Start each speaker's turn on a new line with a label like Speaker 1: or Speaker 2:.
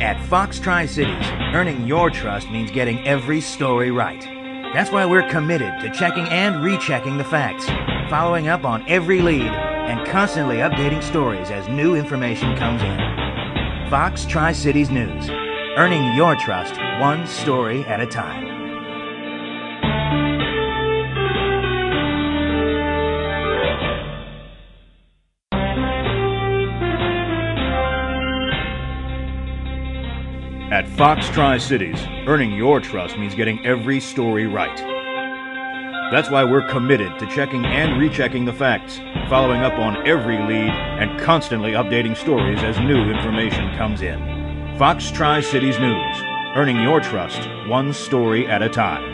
Speaker 1: At Fox Tri-Cities, earning your trust means getting every story right. That's why we're committed to checking and rechecking the facts, following up on every lead, and constantly updating stories as new information comes in. Fox Tri-Cities News, earning your trust one story at a time.
Speaker 2: At Fox Tri-Cities, earning your trust means getting every story right. That's why we're committed to checking and rechecking the facts, following up on every lead, and constantly updating stories as new information comes in. Fox Tri-Cities News, earning your trust one story at a time.